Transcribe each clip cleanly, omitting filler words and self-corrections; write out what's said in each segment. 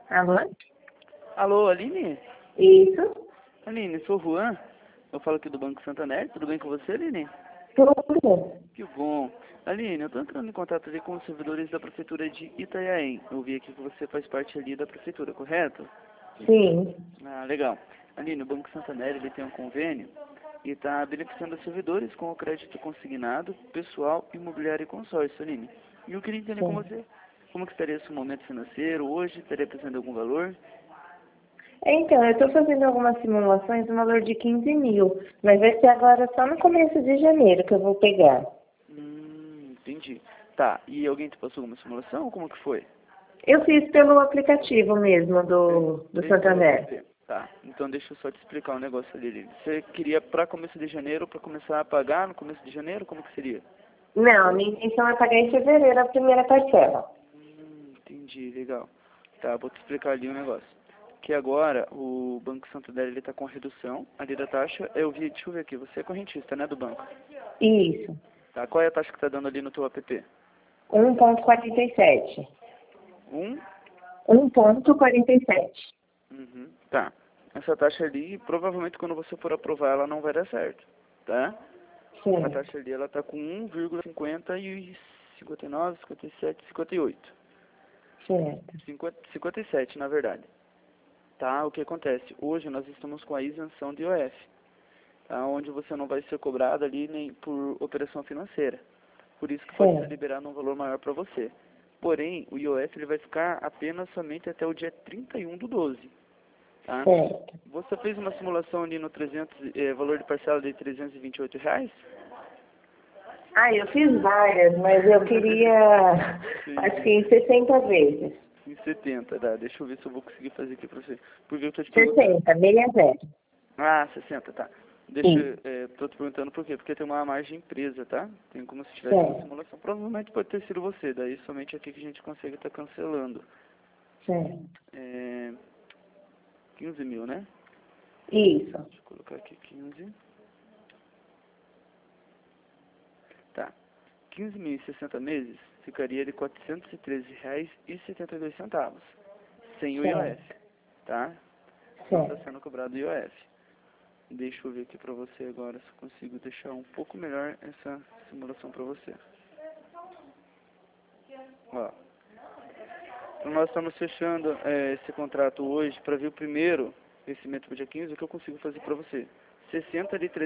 Alô? Alô, Aline? Isso? Aline, sou o Juan. Eu falo aqui do Banco Santander. Tudo bem com você, Aline? Tudo. Que bom. Aline, eu estou entrando em contato ali com os servidores da Prefeitura de Itanhaém. Eu vi aqui que você faz parte ali da Prefeitura, correto? Sim. Ah, legal. Aline, o Banco Santander ele tem um convênio e está beneficiando os servidores com o crédito consignado, pessoal, imobiliário e consórcio, Aline. E eu queria entender com Sim. você como que estaria esse momento financeiro hoje, estaria precisando de algum valor? Então, eu estou fazendo algumas simulações no valor de 15 mil, mas vai ser agora só no começo de janeiro que eu vou pegar. Entendi. Tá, e alguém te passou alguma simulação ou como que foi? Eu fiz pelo aplicativo mesmo do Fez pelo Santander. app. Tá, então deixa eu só te explicar um negócio ali, Aline. Você queria para começo de janeiro, para começar a pagar no começo de janeiro, como que seria? Não, a minha intenção é pagar em fevereiro a primeira parcela. Entendi, legal. Tá, vou te explicar ali um negócio. Que agora o Banco Santander ele tá com redução ali da taxa. Deixa eu ver aqui, você é correntista, né, do banco? Isso. Tá, qual é a taxa que tá dando ali no teu app? 1,47. Um? 1,47. Tá. Essa taxa ali, provavelmente quando você for aprovar, ela não vai dar certo, tá? A Sim. taxa ali, ela tá com 1,50 e 59, 57, 58. Certo. 57, na verdade. Tá? O que acontece? Hoje nós estamos com a isenção de IOF, tá? Onde você não vai ser cobrado ali nem por operação financeira. Por isso que pode ser Certo. liberado um valor maior para você. Porém, o IOF ele vai ficar apenas somente até o dia 31/12. Tá? Certo. Você fez uma simulação ali no valor de parcela de R$ 328? Ah, eu fiz várias, mas eu queria, acho que em 60 vezes. Em 70, tá? Deixa eu ver se eu vou conseguir fazer aqui pra você. Porque eu tô te perguntando. 60, 60. Ah, 60, tá. Isso. Tô te perguntando por quê? Porque tem uma margem presa, tá? Tem como se tivesse uma Certo. simulação. Provavelmente pode ter sido você, daí somente aqui que a gente consegue estar cancelando. Certo. 15 mil, né? Isso. Deixa eu colocar aqui 15. Tá. 15 mil em 60 meses ficaria de R$ 413,72, sem o IOF, Certo. tá? Não está Certo. sendo cobrado o IOF. Deixa eu ver aqui pra você agora se eu consigo deixar um pouco melhor essa simulação pra você. Ó, então nós estamos fechando esse contrato hoje para ver o primeiro vencimento pro dia 15, o que eu consigo fazer pra você? 60 de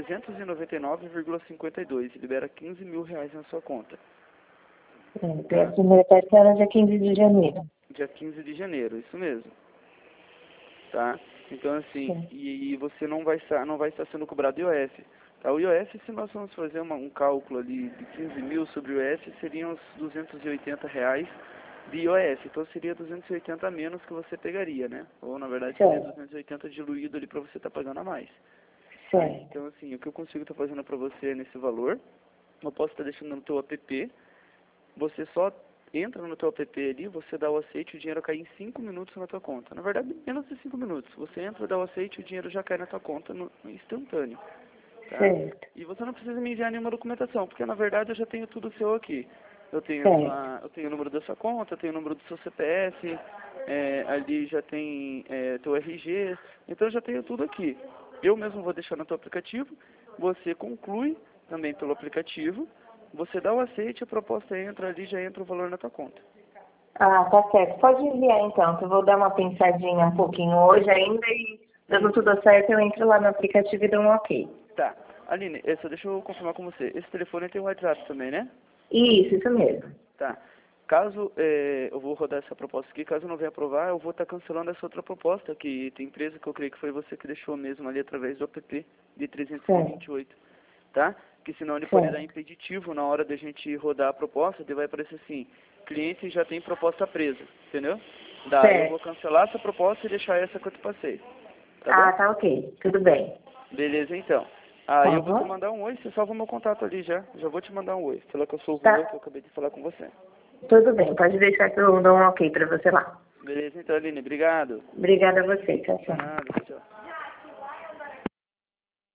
399,52, libera R$ 15 mil na sua conta. Certo. E a primeira parcela dia 15 de janeiro. Dia 15 de janeiro, isso mesmo. Tá? Então assim, Sim. e você não vai estar sendo cobrado IOF. Tá? O IOF, se nós vamos fazer um cálculo ali de 15 mil sobre o IOF, seriam os R$ 280 de IOF. Então seria 280 a menos que você pegaria, né? Ou na verdade seria Certo. 280 diluído ali para você estar pagando a mais. Tá? Certo. Então assim, o que eu consigo estar fazendo para você nesse valor, eu posso estar deixando no teu app. Você só entra no teu app ali, você dá o aceite e o dinheiro cai em 5 minutos na tua conta. Na verdade, menos de 5 minutos. Você entra, dá o aceite e o dinheiro já cai na tua conta no instantâneo. Tá? Certo. E você não precisa me enviar nenhuma documentação, porque na verdade eu já tenho tudo seu aqui. Eu tenho, Certo. eu tenho o número da sua conta, eu tenho o número do seu CPF, ali já tem teu RG, então eu já tenho tudo aqui. Eu mesmo vou deixar no teu aplicativo, você conclui também pelo aplicativo, você dá o aceite, a proposta entra ali, já entra o valor na tua conta. Ah, tá certo. Pode enviar então, que eu vou dar uma pensadinha um pouquinho hoje ainda e dando tudo certo, eu entro lá no aplicativo e dou um ok. Tá. Aline, deixa eu confirmar com você. Esse telefone tem WhatsApp também, né? Isso mesmo. Tá. Caso eu vou rodar essa proposta aqui, caso não venha aprovar, eu vou estar cancelando essa outra proposta, que tem empresa que eu creio que foi você que deixou mesmo ali através do app de 328, tá? Que senão ele pode dar Certo. impeditivo na hora da gente rodar a proposta, ele vai aparecer assim, cliente já tem proposta presa, entendeu? Daí eu vou Certo. cancelar essa proposta e deixar essa que eu te passei, tá bom? Ah, tá ok. Tudo bem. Beleza, então. Aí Tá eu vou te bom? mandar um oi, você salva meu contato ali já. Já vou te mandar um oi. Fala que eu sou o Juan, Tá. que eu acabei de falar com você. Tudo bem. Pode deixar que eu dou um ok pra você lá. Beleza, então, Aline. Obrigado. Obrigada a você. Tchau, tchau. Nada, tchau.